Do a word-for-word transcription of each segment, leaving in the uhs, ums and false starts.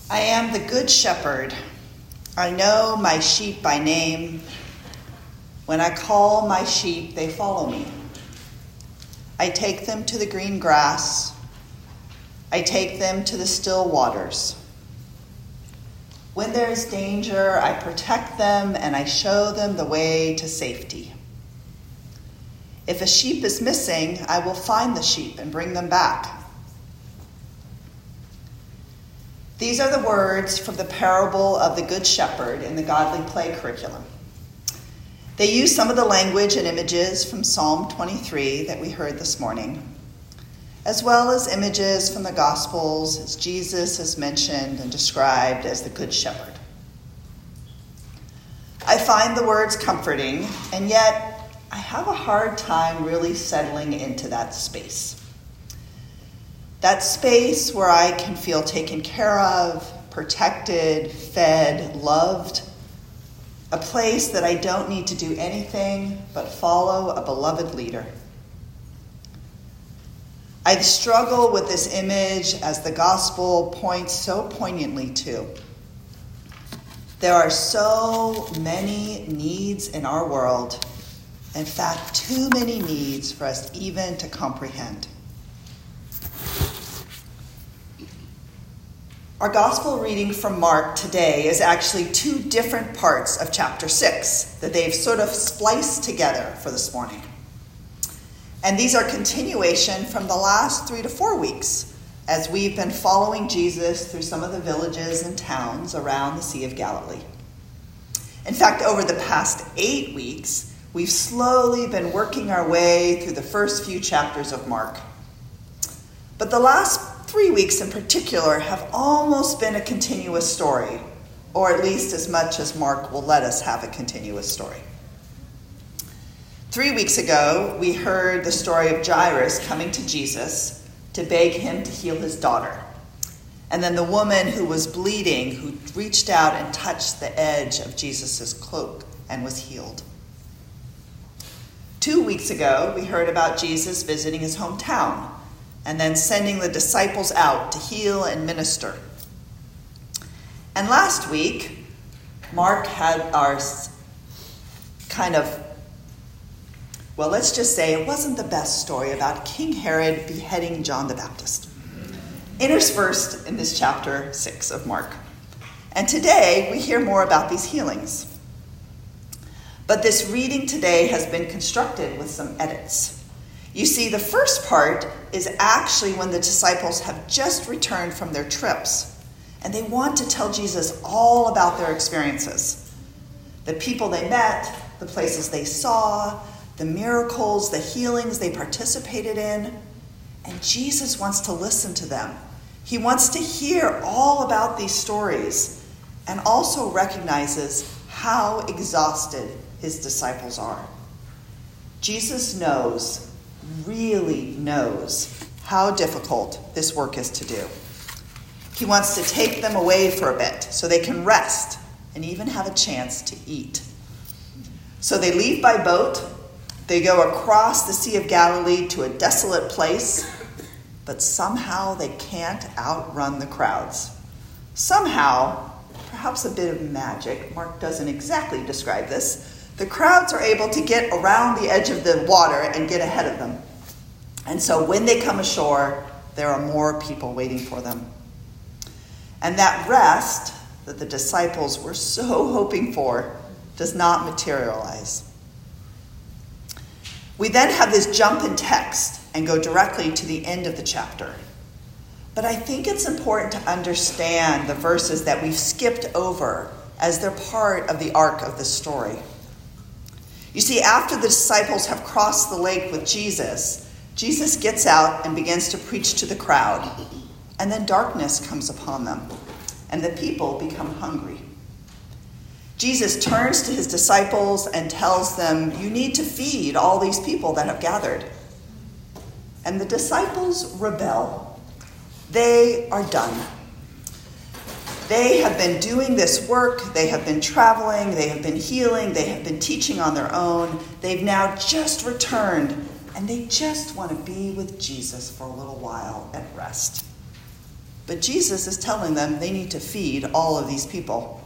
I am the good shepherd. I know my sheep by name. When I call my sheep, they follow me. I take them to the green grass. I take them to the still waters. When there is danger, I protect them and I show them the way to safety. If a sheep is missing, I will find the sheep and bring them back. These are the words from the parable of the Good Shepherd in the Godly Play curriculum. They use some of the language and images from Psalm twenty-three that we heard this morning, as well as images from the Gospels as Jesus is mentioned and described as the Good Shepherd. I find the words comforting, and yet I have a hard time really settling into that space. That space where I can feel taken care of, protected, fed, loved. A place that I don't need to do anything but follow a beloved leader. I struggle with this image as the gospel points so poignantly to. There are so many needs in our world. In fact, too many needs for us even to comprehend. Our gospel reading from Mark today is actually two different parts of chapter six that they've sort of spliced together for this morning. And these are continuation from the last three to four weeks as we've been following Jesus through some of the villages and towns around the Sea of Galilee. In fact, over the past eight weeks, we've slowly been working our way through the first few chapters of Mark. But the last three weeks in particular have almost been a continuous story, or at least as much as Mark will let us have a continuous story. Three weeks ago, we heard the story of Jairus coming to Jesus to beg him to heal his daughter. And then the woman who was bleeding, who reached out and touched the edge of Jesus' cloak and was healed. Two weeks ago, we heard about Jesus visiting his hometown and then sending the disciples out to heal and minister. And last week, Mark had our kind of, well, let's just say it wasn't the best story about King Herod beheading John the Baptist, interspersed in this chapter six of Mark. And today, we hear more about these healings. But this reading today has been constructed with some edits. You see, the first part is actually when the disciples have just returned from their trips, and they want to tell Jesus all about their experiences. The people they met, the places they saw, the miracles, the healings they participated in, and Jesus wants to listen to them. He wants to hear all about these stories and also recognizes how exhausted his disciples are. Jesus knows really knows how difficult this work is to do. He wants to take them away for a bit so they can rest and even have a chance to eat. So they leave by boat. They go across the Sea of Galilee to a desolate place, but somehow they can't outrun the crowds. Somehow, perhaps a bit of magic, Mark doesn't exactly describe this, the crowds are able to get around the edge of the water and get ahead of them. And so when they come ashore, there are more people waiting for them. And that rest that the disciples were so hoping for does not materialize. We then have this jump in text and go directly to the end of the chapter. But I think it's important to understand the verses that we've skipped over as they're part of the arc of the story. You see, after the disciples have crossed the lake with Jesus, Jesus gets out and begins to preach to the crowd. And then darkness comes upon them, and the people become hungry. Jesus turns to his disciples and tells them, you need to feed all these people that have gathered. And the disciples rebel. They are done. They have been doing this work. They have been traveling. They have been healing. They have been teaching on their own. They've now just returned, and they just want to be with Jesus for a little while and rest. But Jesus is telling them they need to feed all of these people.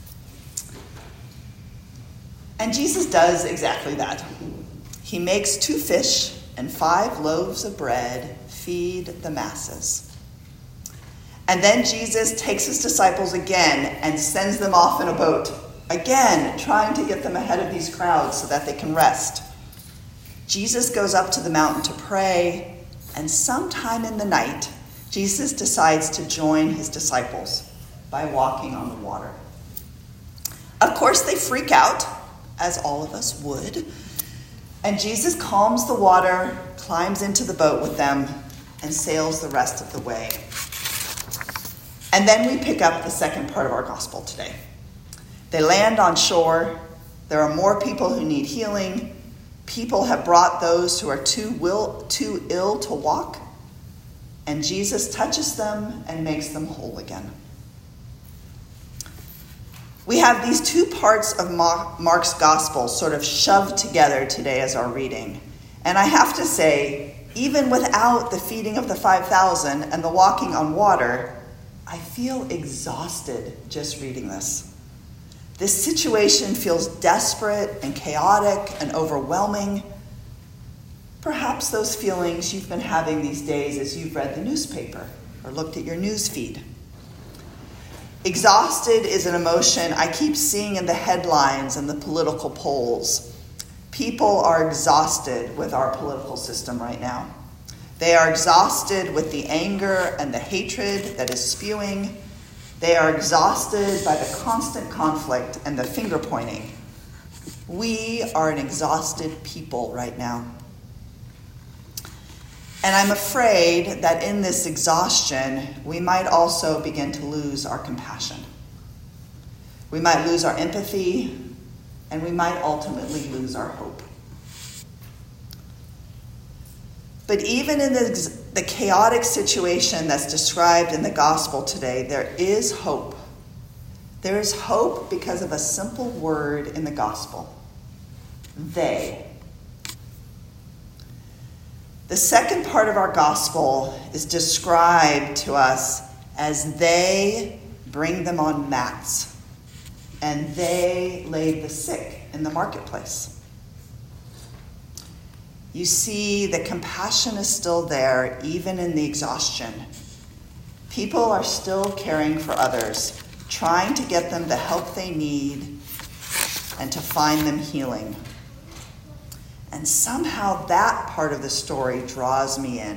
And Jesus does exactly that. He makes two fish and five loaves of bread feed the masses. And then Jesus takes his disciples again and sends them off in a boat, again trying to get them ahead of these crowds so that they can rest. Jesus goes up to the mountain to pray, and sometime in the night, Jesus decides to join his disciples by walking on the water. Of course, they freak out, as all of us would, and Jesus calms the water, climbs into the boat with them, and sails the rest of the way. And then we pick up the second part of our gospel today. They land on shore. There are more people who need healing. People have brought those who are too, will, too ill to walk. And Jesus touches them and makes them whole again. We have these two parts of Mark's gospel sort of shoved together today as our reading. And I have to say, even without the feeding of the five thousand and the walking on water, I feel exhausted just reading this. This situation feels desperate and chaotic and overwhelming. Perhaps those feelings you've been having these days as you've read the newspaper or looked at your news feed. Exhausted is an emotion I keep seeing in the headlines and the political polls. People are exhausted with our political system right now. They are exhausted with the anger and the hatred that is spewing. They are exhausted by the constant conflict and the finger pointing. We are an exhausted people right now. And I'm afraid that in this exhaustion, we might also begin to lose our compassion. We might lose our empathy, and we might ultimately lose our hope. But even in the, the chaotic situation that's described in the gospel today, there is hope. There is hope because of a simple word in the gospel: they. The second part of our gospel is described to us as they bring them on mats, and they laid the sick in the marketplace. You see, the compassion is still there, even in the exhaustion. People are still caring for others, trying to get them the help they need and to find them healing. And somehow that part of the story draws me in.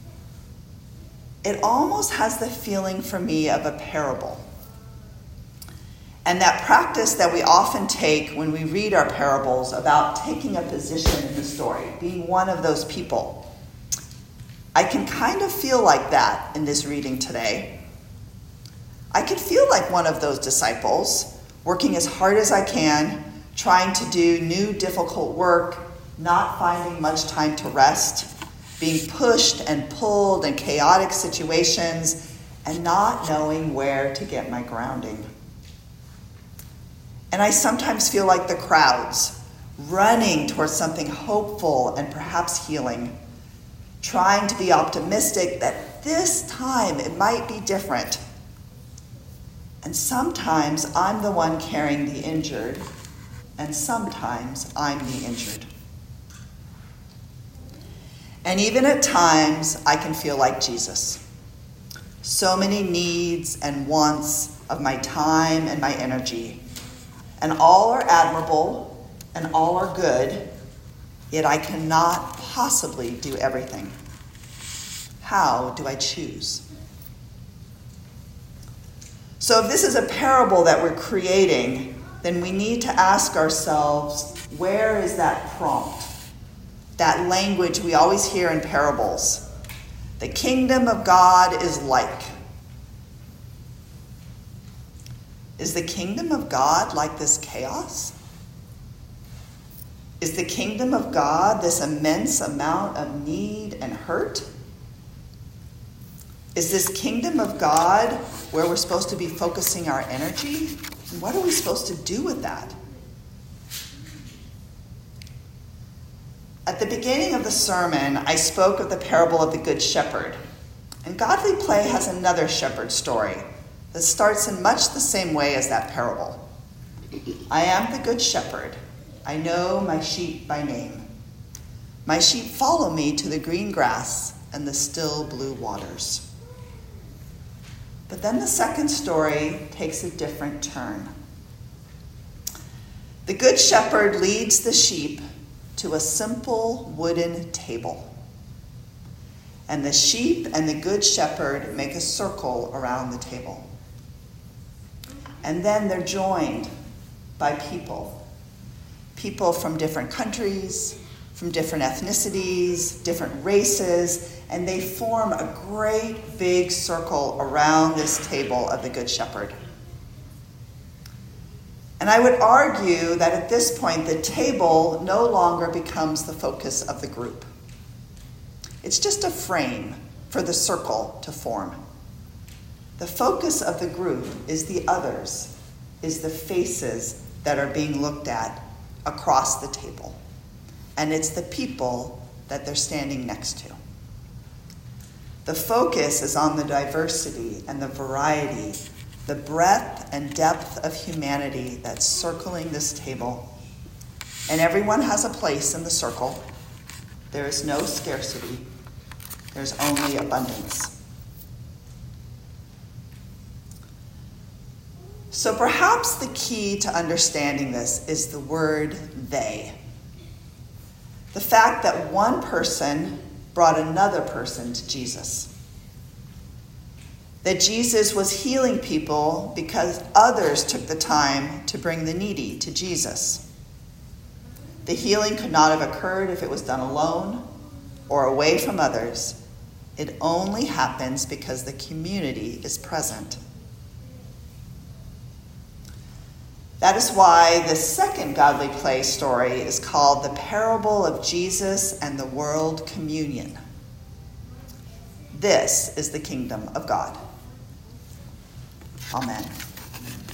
It almost has the feeling for me of a parable. And that practice that we often take when we read our parables about taking a position in the story, being one of those people. I can kind of feel like that in this reading today. I could feel like one of those disciples, working as hard as I can, trying to do new difficult work, not finding much time to rest, being pushed and pulled in chaotic situations, and not knowing where to get my grounding. And I sometimes feel like the crowds, running towards something hopeful and perhaps healing, trying to be optimistic that this time it might be different. And sometimes I'm the one carrying the injured, and sometimes I'm the injured. And even at times, I can feel like Jesus. So many needs and wants of my time and my energy. And all are admirable and all are good, yet I cannot possibly do everything. How do I choose? So if this is a parable that we're creating, then we need to ask ourselves, where is that prompt? That language we always hear in parables. The kingdom of God is like. Is the kingdom of God like this chaos? Is the kingdom of God this immense amount of need and hurt? Is this kingdom of God where we're supposed to be focusing our energy? And what are we supposed to do with that? At the beginning of the sermon, I spoke of the parable of the Good Shepherd. And Godly Play has another shepherd story that starts in much the same way as that parable. I am the good shepherd. I know my sheep by name. My sheep follow me to the green grass and the still blue waters. But then the second story takes a different turn. The good shepherd leads the sheep to a simple wooden table. And the sheep and the good shepherd make a circle around the table. And then they're joined by people. People from different countries, from different ethnicities, different races, and they form a great big circle around this table of the Good Shepherd. And I would argue that at this point, the table no longer becomes the focus of the group. It's just a frame for the circle to form. The focus of the group is the others, is the faces that are being looked at across the table. And it's the people that they're standing next to. The focus is on the diversity and the variety, the breadth and depth of humanity that's circling this table. And everyone has a place in the circle. There is no scarcity. There's only abundance. So perhaps the key to understanding this is the word they. The fact that one person brought another person to Jesus. That Jesus was healing people because others took the time to bring the needy to Jesus. The healing could not have occurred if it was done alone or away from others. It only happens because the community is present. That is why the second Godly Play story is called The Parable of Jesus and the World Communion. This is the kingdom of God. Amen.